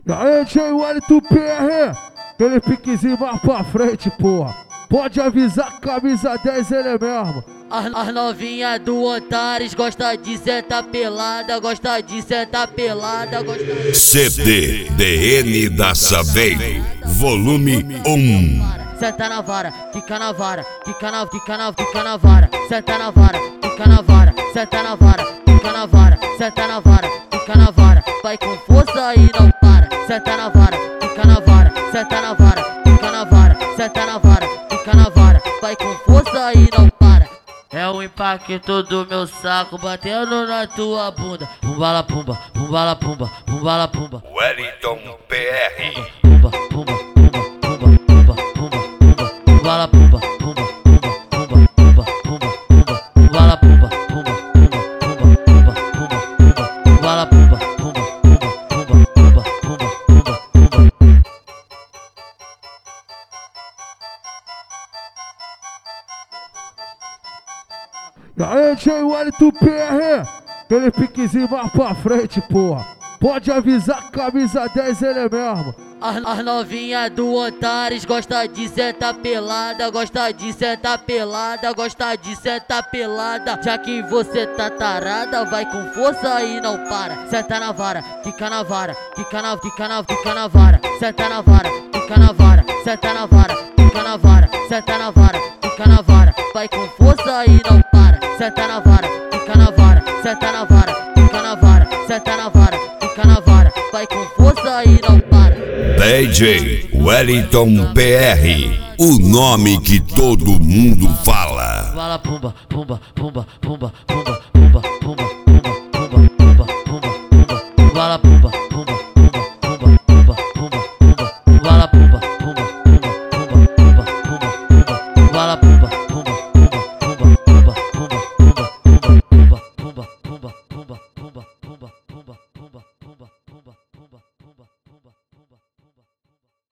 E aí, Jay Wellington PR, aquele piquezinho mais pra frente, porra. Pode avisar, camisa 10 ele é mesmo. As novinhas do Antares gosta de sentar pelada, gosta de sentar pelada, gosta de... CD DN da Saveiro, volume 1. Senta na vara, fica na vara, fica na vara, senta na vara, fica na vara, senta na vara, fica na vara, senta na vara, fica na vara, vai com força e não para. Senta na vara, fica na vara, senta na vara, fica na vara, senta na vara, fica na vara, vai com força e não para. É o impacto do meu saco batendo na tua bunda. Pumbala pumba, pumbala pumba, pumbala pumba. Wellington PR. Pumba, pumba, pumba, pumba, pumba, pumba, pumba. Pumbala pumba, pumba, pumba, pumba, pumba, pumba, pumba. Pumbala pumba, pumba, pumba, pumba, pumba, pumba, pumba. Pumbala pumba, pumba, pumba, pumba, pumba, pumba, pumba, pumba. E aí, Jay Wellington PR, aquele piquezinho mais pra frente, porra. Pode avisar, camisa 10 ele é mesmo. As novinhas do Antares gosta de sentar pelada, gosta de sentar pelada, gosta de sentar pelada. Já que você tá tarada, vai com força e não para. Senta na vara, fica na vara, fica na vara, senta na vara, fica na vara, senta na vara, fica na vara, senta na vara, fica na vara, vai com força e não para. Senta na vara, fica na vara, senta na vara, fica na vara, senta na vara, fica na vara, vai com força e não para. DJ Wellington PR, o nome que todo mundo fala. Pumbala pumba, pumba, pumba, pumba, pumba, pumba, pumba, pumba, pumba, pumba, pumba, pumba, pumbala pumba.